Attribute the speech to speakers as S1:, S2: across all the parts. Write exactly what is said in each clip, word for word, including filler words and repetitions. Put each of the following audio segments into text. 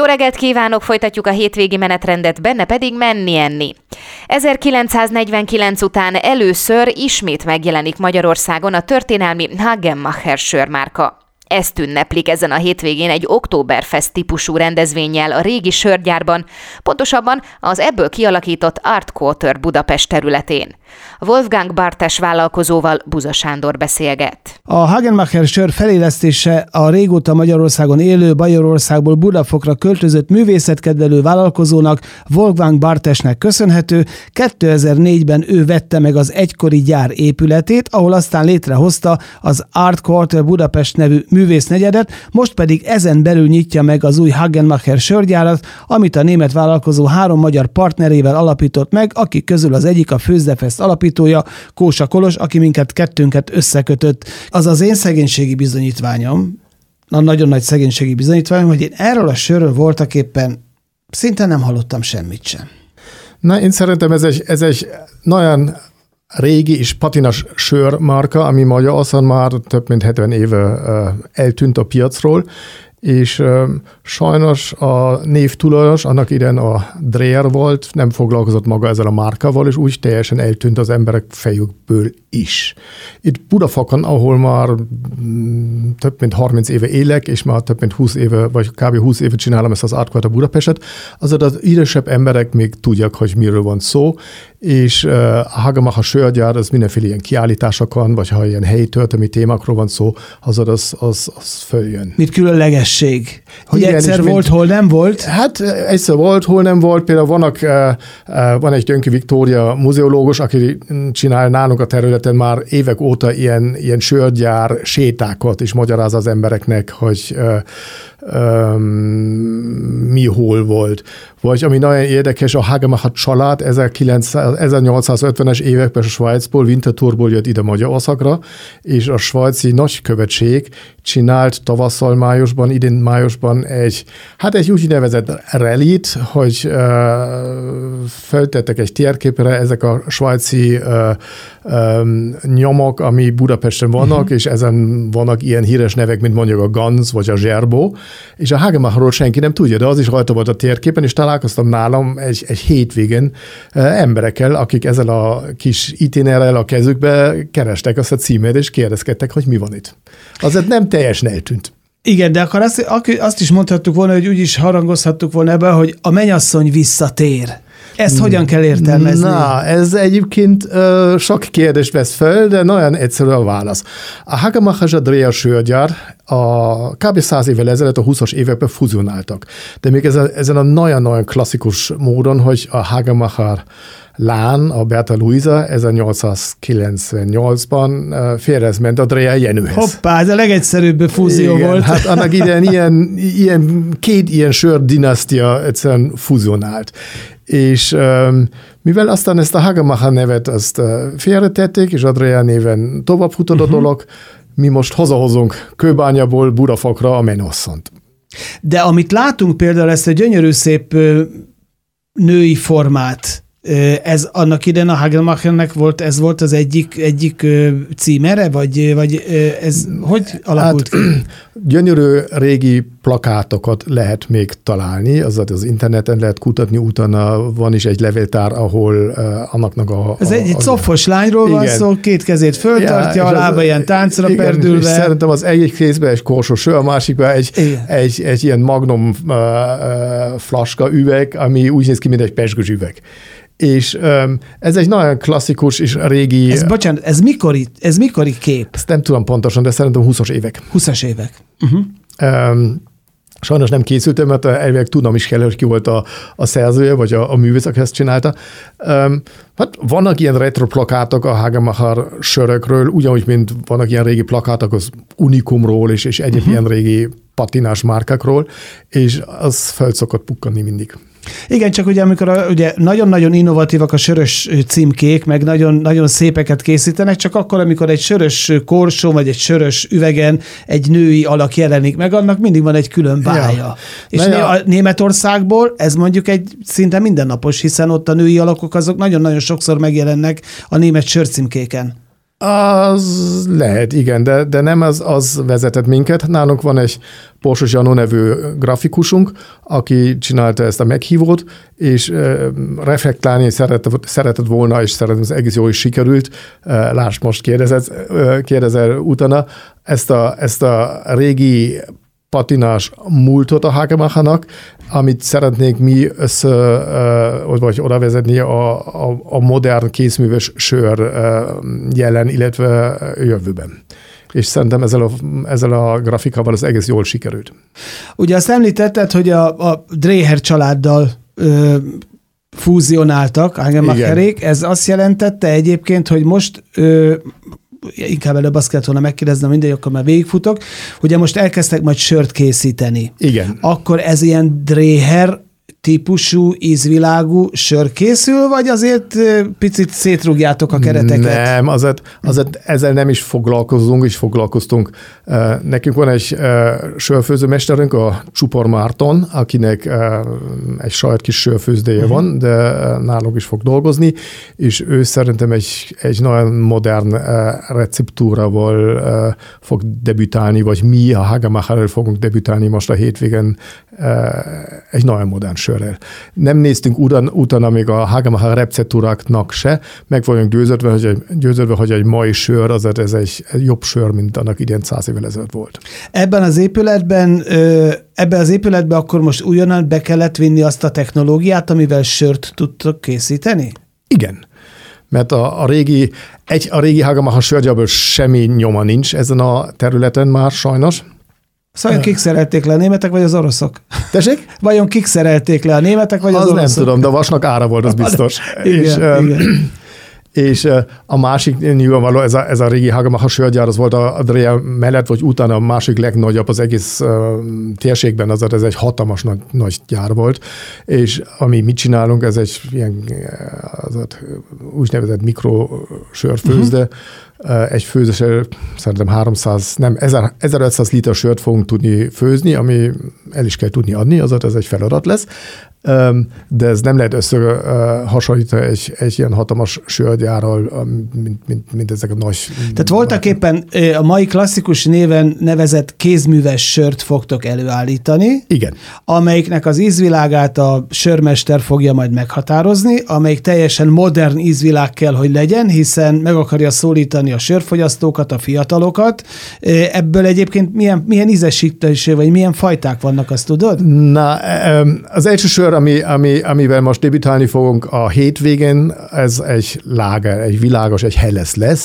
S1: Jó reggelt kívánok, folytatjuk a hétvégi menetrendet, benne pedig menni-enni. ezerkilencszáznegyvenkilenc után először ismét megjelenik Magyarországon a történelmi Hagenmacher sörmárka. Ezt ünneplik ezen a hétvégén egy Oktoberfest típusú rendezvénnyel a régi sörgyárban, pontosabban az ebből kialakított Art Quarter Budapest területén. Wolfgang Bartes vállalkozóval Buza Sándor beszélget.
S2: A Hagenmacher sör felélesztése a régóta Magyarországon élő, Bajorországból Budafokra költözött művészetkedvelő vállalkozónak, Wolfgang Bartesnek köszönhető. kétezer-négyben ő vette meg az egykori gyár épületét, ahol aztán létrehozta az Art Quarter Budapest nevű művésznegyedet, most pedig ezen belül nyitja meg az új Hagenmacher sörgyárat, amit a német vállalkozó három magyar partnerével alapított meg, akik közül az egyik a Főzdefest alapítója, Kósa Kolos, aki minket kettőnket összekötött. Az az én szegénységi bizonyítványom, a nagyon nagy szegénységi bizonyítványom, hogy én erről a sörről voltak éppen szinte nem hallottam semmit sem.
S3: Na, én szerintem ez egy, ez egy nagyon régi és patinas sörmarka, ami Magyarországon már több mint hetven éve eltűnt a piacról, és uh, sajnos a név tulajdonos, annak idején a Dreher volt, nem foglalkozott maga ezzel a márkával, és úgy teljesen eltűnt az emberek fejükből is. Itt Budafokon, ahol már mm, több mint harminc éve élek, és már több mint húsz éve, vagy kb. húsz éve csinálom ezt az Art Quarter Budapestet, azaz az idősebb emberek még tudják, hogy miről van szó, és uh, a Hagenmacher sörgyár, az mindenféle ilyen kiállításokon, vagy ha ilyen helyi történelmi témákról van szó, azaz az, az, az följön.
S2: Mit különleges? Hogy igen, egyszer volt, mint, hol nem volt?
S3: Hát egyszer volt, hol nem volt. Például vannak, van egy Dönki Viktória muzeológus, aki csinál nálunk a területen már évek óta ilyen, ilyen sörgyár sétákat, és magyaráz az embereknek, hogy um, mi hol volt. Vagy ami nagyon érdekes, a Hagenmacher család ezernyolcszázötvenes években a Svájcból, Winterthurból jött ide Magyarországra, és a svájci nagykövetség csinált tavasszal, májusban, idén májusban egy, hát egy úgynevezett rallyt, hogy uh, feltettek egy térképre ezek a svájci uh, um, nyomok, ami Budapesten vannak, uh-huh. és ezen vannak ilyen híres nevek, mint mondjuk a Ganz vagy a Zserbo, és a Hagenmacherról senki nem tudja, de az is rajta volt a térképen, és találkoztam nálam egy, egy hétvégén uh, emberekkel, akik ezzel a kis itinerrel a kezükbe kerestek azt a címet, és kérdezkedtek, hogy mi van itt. Azért nem teljesen eltűnt.
S2: Igen, de akkor azt, azt is mondhattuk volna, hogy úgy is harangozhattuk volna ebbe, hogy a mennyasszony visszatér. Ezt hogyan kell értelmezni?
S3: Na, ez egyébként uh, sok kérdést vesz fel, de nagyon egyszerű a válasz. A Hagenmacher Dreher sörgyár a kb. száz évvel ezelőtt a húszas években fuzionáltak. De még ezen, ezen a nagyon-nagyon klasszikus módon, hogy a Hagenmacher Lán, a Berta Luisa ezernyolcszázkilencvennyolcban uh, félrezment a Dreher Jenőhez.
S2: Hoppá, ez a legegyszerűbb fúzió
S3: igen,
S2: volt.
S3: Hát annak idején ilyen, ilyen, két ilyen sördinasztia egyszerűen fuzionált. És um, mivel aztán ezt a Hagenmacher nevet azt uh, félretették, és a Dreher néven tovább futott uh-huh. a dolog, mi most hazahozunk Kőbányából Budafokra a menyasszont.
S2: De amit látunk például ezt a gyönyörű szép ö, női formát, ez annak idején a Hagenmachernek volt, ez volt az egyik, egyik címere, vagy, vagy ez hogy alakult ki?
S3: Hát, gyönyörű régi plakátokat lehet még találni, azaz az interneten lehet kutatni, utána van is egy levéltár, ahol uh, annaknak a...
S2: Ez
S3: a,
S2: egy
S3: az,
S2: szofos lányról van szó, két kezét föltartja, ja, a lába ilyen táncra igen, perdülve.
S3: Szerintem az egyik kézben egy korsó sör, a másikban egy, egy, egy ilyen magnum uh, uh, flaska üveg, ami úgy néz ki, mint egy pezsgős üveg. És um, ez egy nagyon klasszikus és régi...
S2: Ez, bocsánat, ez mikori, ez mikori kép?
S3: Ezt nem tudom pontosan, de szerintem húszas évek.
S2: húszas évek. Uh-huh.
S3: Um, sajnos nem készültem, mert elvileg tudnom is kell, hogy ki volt a, a szerzője, vagy a, a művész, aki ezt csinálta. Um, hát vannak ilyen retro plakátok a Hagenmacher sörökről, ugyanúgy, mint vannak ilyen régi plakátok az Unikumról, és, és egyéb uh-huh. ilyen régi patinás márkákról, és az fel szokott pukkanni mindig.
S2: Igen, csak ugye amikor a, ugye nagyon-nagyon innovatívak a sörös címkék, meg nagyon, nagyon szépeket készítenek, csak akkor, amikor egy sörös korsó, vagy egy sörös üvegen egy női alak jelenik meg, annak mindig van egy külön bája. Ja. És né- a Németországból ez mondjuk egy szinte mindennapos, hiszen ott a női alakok azok nagyon-nagyon sokszor megjelennek a német sörcímkéken.
S3: Az lehet, igen, de, de nem az, az vezetett minket. Nálunk van egy Borsos Janó nevű grafikusunk, aki csinálta ezt a meghívót, és uh, reflektálni szeretett, szeretett volna, és szeretett, az egész jól is sikerült. Uh, lásd, most kérdezed, uh, kérdezel utána. Ezt a, ezt a régi patinás múltot a Hagemachernak, amit szeretnék mi össze, uh, vagy oda vezetni a, a, a modern kézműves sör uh, jelen, illetve jövőben. És szerintem ezzel a, ezzel a grafikával az egész jól sikerült.
S2: Ugye azt említetted, hogy a, a Dreher családdal ö, fúzionáltak, Hagemacherék. Ez azt jelentette egyébként, hogy most ö, inkább előbb azt kellett volna megkérdeznem, mindegy, akkor már végigfutok, ugye most elkezdtek majd sört készíteni.
S3: Igen.
S2: Akkor ez ilyen Dreher típusú, ízvilágú sör készül, vagy azért picit szétrugjátok a kereteket?
S3: Nem, azért, azért ezzel nem is foglalkozunk, is foglalkoztunk. Nekünk van egy sörfőzőmesterünk, a Csupor Márton, akinek egy saját kis sörfőzdéje uh-huh. van, de nálunk is fog dolgozni, és ő szerintem egy, egy nagyon modern receptúrával fog debütálni, vagy mi a Hagemacherrel fogunk debütálni most a hétvégen egy nagyon modern sör. Nem néztünk utána, utána még a Hagemacher receptúráknak se, meg vagyunk győződve, hogy egy, győződve, hogy egy mai sör, azért ez egy jobb sör, mint annak idén száz évvel ezelőtt volt.
S2: Ebben az épületben, ebben az épületben akkor most újonnan be kellett vinni azt a technológiát, amivel sört tudtok készíteni?
S3: Igen. Mert a, a régi, egy, a régi Hagemacher sörgyából semmi nyoma nincs ezen a területen már sajnos.
S2: Szóval kik szerelték le, a németek vagy az oroszok?
S3: Tessék?
S2: Vajon kik szerelték le, a németek vagy az,
S3: az
S2: oroszok?
S3: Nem tudom, de a vasnak ára volt, az biztos.
S2: igen,
S3: és,
S2: igen.
S3: és a másik nyilvánvaló, ez a, ez a régi Hagemacher sörgyár, az volt a Dreher mellett, vagy utána a másik legnagyobb az egész uh, térségben, az ez egy hatalmas nagy, nagy gyár volt, és ami mit csinálunk, ez egy ilyen az úgynevezett mikrosörfőzde, uh-huh. Egy főzősel szerintem háromszáz, nem, ezerötszáz liter sört fogunk tudni főzni, ami el is kell tudni adni, azaz ez egy feladat lesz. De ez nem lehet összehasonlítani egy, egy ilyen hatalmas sörgyárral, mint, mint, mint ezek a nagy...
S2: Tehát voltak éppen a mai klasszikus néven nevezett kézműves sört fogtok előállítani.
S3: Igen.
S2: Amelyiknek az ízvilágát a sörmester fogja majd meghatározni, amelyik teljesen modern ízvilág kell, hogy legyen, hiszen meg akarja szólítani a sörfogyasztókat, a fiatalokat. Ebből egyébként milyen, milyen ízesítésé, vagy milyen fajták vannak, azt tudod?
S3: Na, az első sör, Ami, ami, amivel most debütálni fogunk a hétvégén, ez egy láger, egy világos, egy helles lesz.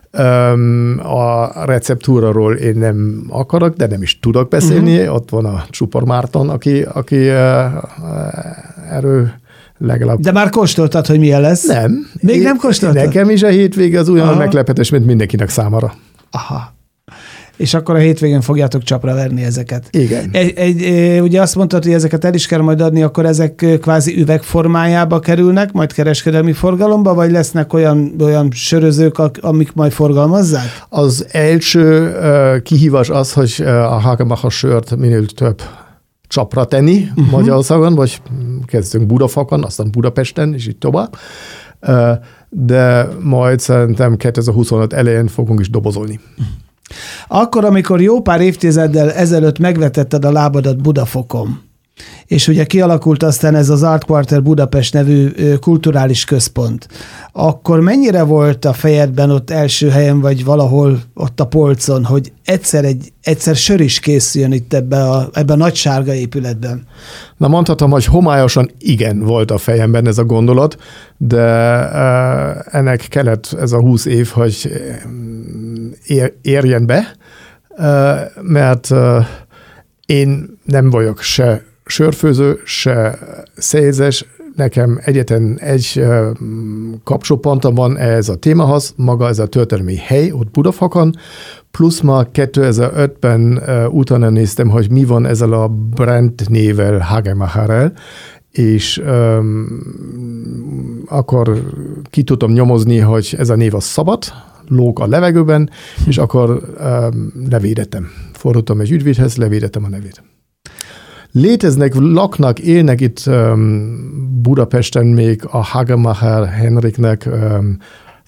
S3: A receptúráról én nem akarok, de nem is tudok beszélni. Uh-huh. Ott van a Csupor Márton, aki, aki erről legalább...
S2: De már kóstoltad, hogy milyen lesz?
S3: Nem.
S2: Még
S3: én,
S2: nem kóstoltad?
S3: Nekem is a hétvége az olyan meglepetés, mint mindenkinek számára.
S2: Aha. És akkor a hétvégén fogjátok csapra verni ezeket.
S3: Igen.
S2: Egy, egy, ugye azt mondtad, hogy ezeket el is kell majd adni, akkor ezek kvázi üvegformájába kerülnek, majd kereskedelmi forgalomba, vagy lesznek olyan, olyan sörözők, amik majd forgalmazzák?
S3: Az első uh, kihívás az, hogy uh, a Hagemacher sört minél több csapra tenni uh-huh. Magyarországon, vagy kezdünk Budafokon, aztán Budapesten, és így tovább. Uh, de majd szerintem kétezer-huszonöt elején fogunk is dobozolni. Uh-huh.
S2: Akkor, amikor jó pár évtizeddel ezelőtt megvetetted a lábadat Budafokon, és ugye kialakult aztán ez az Art Quarter Budapest nevű kulturális központ, akkor mennyire volt a fejedben ott első helyen, vagy valahol ott a polcon, hogy egyszer, egy, egyszer sör is készüljön itt ebbe a, ebbe a nagy sárga épületben?
S3: Na mondhatom, hogy homályosan igen volt a fejemben ez a gondolat, de uh, ennek kellett ez a húsz év, hogy ér, érjen be, uh, mert uh, én nem vagyok se sörfőző, se szézes, nekem egyetlen egy uh, kapcsolatpontom van ez a témahoz, maga ez a történelmi hely ott Budafokon, plusz már kétezer-ötben uh, utána néztem, hogy mi van ezzel a brand névvel Hagemacherrel, és um, akkor ki tudtam nyomozni, hogy ez a név a szabad, lóg a levegőben, és akkor um, levédettem. Fordultam egy ügyvédhez, levédettem a nevét. Léteznek, laknak, élnek itt um, Budapesten még a Hagemacher Henriknek um,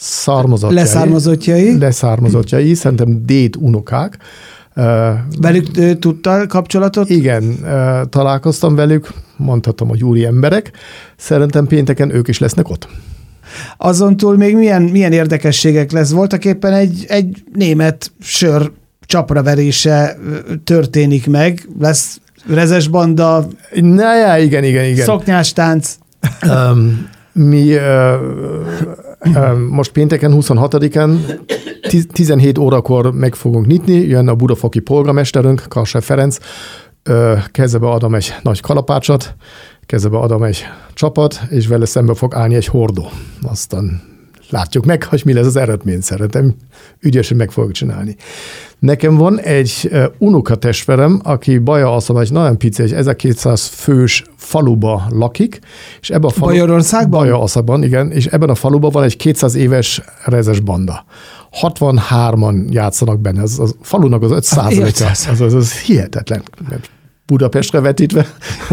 S3: származottjai.
S2: Leszármazottjai.
S3: Leszármazottjai, szerintem déd unokák.
S2: Velük tudtál kapcsolatot?
S3: Igen, találkoztam velük, mondhatom, hogy úri emberek. Szerintem pénteken ők is lesznek ott.
S2: Azon túl még milyen, milyen érdekességek lesz? Voltak éppen egy, egy német sör csapraverése történik meg, lesz rezes banda,
S3: Na, ja, igen, igen, igen.
S2: szoknyás tánc.
S3: Um, mi uh, uh, most pénteken huszonhatodikán tizenhét órakor meg fogunk nyitni, jön a budafoki polgármesterünk, Karsai Ferenc, uh, kezebe adom egy nagy kalapácsot, kezebe adom egy csapat, és vele szembe fog állni egy hordó. Aztán látjuk meg, hogy mi lesz az eredmény. Szerintem ügyesen meg fogjuk csinálni. Nekem van egy uh, unokatestvérem, aki Baja-Aszban, egy nagyon pici, egy ezerkétszáz fős faluba lakik, és ebben a falu...
S2: Bajorországban?
S3: Baja-Aszban, igen, és ebben a faluban van egy kétszáz éves rezes banda. hatvanhárman játszanak benne, az, az falunak az öt százaléka, az, az, az hihetetlen. Budapestre vetítve,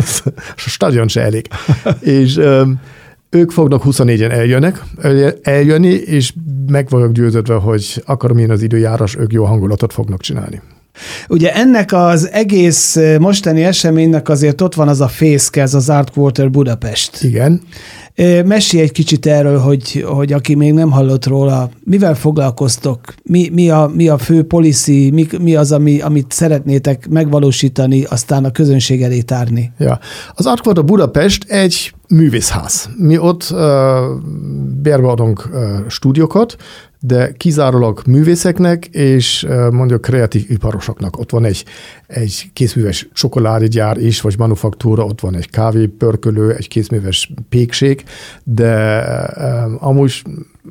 S3: a stadion se elég. És um, ők fognak huszonnégyen eljönnek, eljönni, és meg vagyok győződve, hogy akármilyen az időjárás, ők jó hangulatot fognak csinálni.
S2: Ugye ennek az egész mostani eseménynek azért ott van az a fészke, ez az Art Quarter Budapest.
S3: Igen.
S2: Mesélj egy kicsit erről, hogy, hogy aki még nem hallott róla, mivel foglalkoztok, mi, mi, a, mi a fő policy, mi, mi az, ami, amit szeretnétek megvalósítani, aztán a közönség elé tárni?
S3: Ja. Az Art Quarter Budapest egy művészház. Mi ott uh, bérbe adunk uh, stúdiókat, de kizárólag művészeknek és uh, mondjuk kreatív iparosoknak. Ott van egy, egy készműves csokoládégyár is, vagy manufaktúra, ott van egy kávépörkölő, egy készműves pékség, de um, amúgy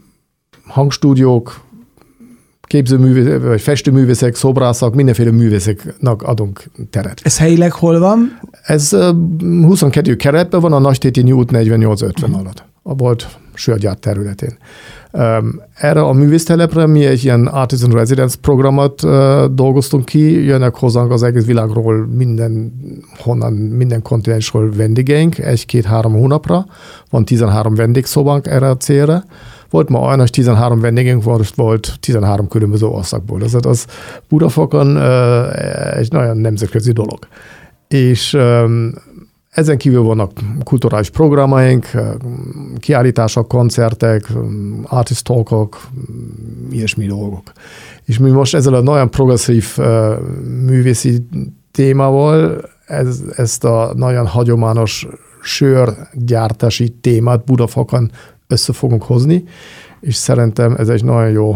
S3: hangstúdiók, képzőművészek, vagy festőművészek, szobrászak, mindenféle művészeknek adunk teret.
S2: Ez helyileg hol van?
S3: Ez uh, huszonkettő keretben van, a Nagytéti Nyút negyvennyolc ötven uh-huh. alatt. A volt sörgyár területén. Um, erre a művésztelepre mi egy ilyen Artisan Residence programot uh, dolgoztunk ki, jönnek hozzánk az egész világról minden, honnan, minden kontinensről vendégeink, egy-két-három hónapra. Van tizenhárom vendégszobánk erre a célra. Volt ma olyan, hogy tizenhárom vendégünk volt, volt tizenhárom különböző országból. Ez az Budafokon uh, egy nagyon nemzetközi dolog. És um, ezen kívül vannak kulturális programjaink, kiállítások, koncertek, artist talkok, ilyesmi dolgok. És mi most ezzel a nagyon progresszív uh, művészi témával ez, ezt a nagyon hagyományos sörgyártási témát Budafokon össze fogunk hozni, és szerintem ez egy nagyon jó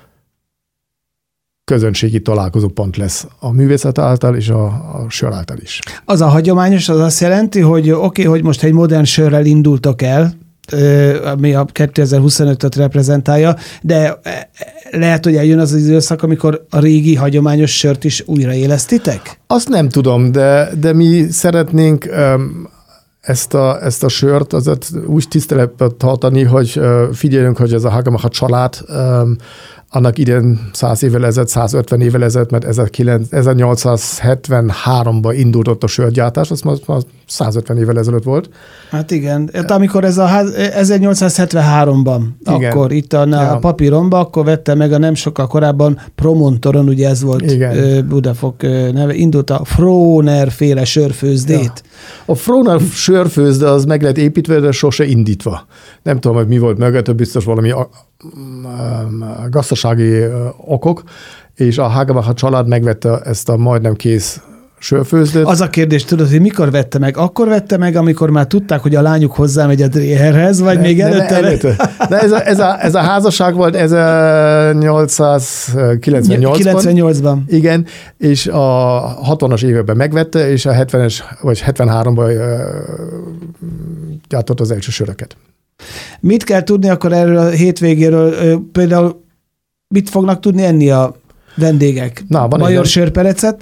S3: közönségi találkozópont lesz a művészet által és a, a sör által is. Az
S2: a hagyományos, az azt jelenti, hogy oké, okay, hogy most egy modern sörrel indultok el, ami a kétezer-huszonötöt reprezentálja, de lehet, hogy eljön az az időszak, amikor a régi hagyományos sört is újraélesztitek?
S3: Azt nem tudom, de, de mi szeretnénk um, ezt a, ezt a sört azért úgy tiszteletben tartani, hogy uh, figyeljünk, hogy ez a Hagemacher család um, annak idén száz évvel ezelőtt, százötven évvel ezelőtt, mert ezernyolcszázhetvenháromban indult ott a sörgyártás, az már százötven évvel ezelőtt volt.
S2: Hát igen, hát amikor ez a ház, ezernyolcszázhetvenháromban, igen. Akkor itt a, ja. a papíromban, akkor vette meg a nem sokkal korábban Promontoron, ugye ez volt igen. Budafok neve, indult a Froner féle sörfőzdét. Ja.
S3: A Froner sörfőzde az meg lett építve, de sose indítva. Nem tudom, hogy mi volt mögött, biztos valami a, a, a gazdasági okok, és a Hagemacher család megvette ezt a majdnem kész sörfőzdét.
S2: Az a kérdés, tudod, hogy mikor vette meg? Akkor vette meg, amikor már tudták, hogy a lányuk hozzámegy a Dréherhez, vagy ne, még előtte? előtte.
S3: De ez a, ez, a, ez a házasság volt ezernyolcszázkilencvennyolcban.
S2: kilencvennyolcban.
S3: Igen, és a hatvanas években megvette, és a hetvenes vagy hetvenháromban gyártott az első söröket.
S2: Mit kell tudni akkor erről a hétvégéről? Például mit fognak tudni enni a vendégek? Na, Major sörperecet?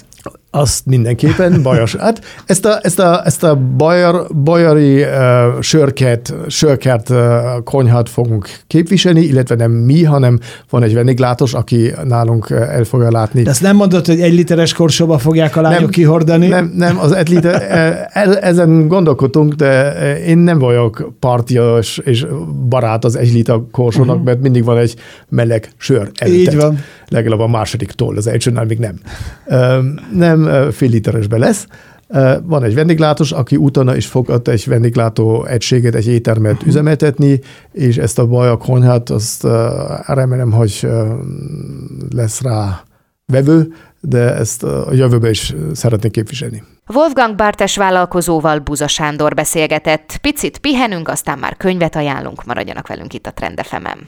S3: Azt mindenképpen bajos. Hát ezt a, ezt a, ezt a bajar, bajari uh, sörket, sörkert uh, konyhát fogunk képviselni, illetve nem mi, hanem van egy vendéglátós, aki nálunk el fogja látni.
S2: De ezt nem mondod, hogy egy literes korsóba fogják a lányok nem, kihordani?
S3: Nem, nem, az egy liter, ezen gondolkodtunk, de én nem vagyok partias és barát az egy liter korsónak, uh-huh. mert mindig van egy meleg sör előtted.
S2: Így van.
S3: Legalább a másodiktól, az elsőnál még nem. Nem fél literesbe lesz. Van egy vendéglátós, aki utána is fog egy vendéglátó egységet, egy éttermet uh-huh. üzemeltetni, és ezt a bajor konyhát, azt remélem, hogy lesz rá vevő, de ezt a jövőben is szeretnék képviselni.
S1: Wolfgang Bartes vállalkozóval Buza Sándor beszélgetett. Picit pihenünk, aztán már könyvet ajánlunk, maradjanak velünk itt a Trend ef emen.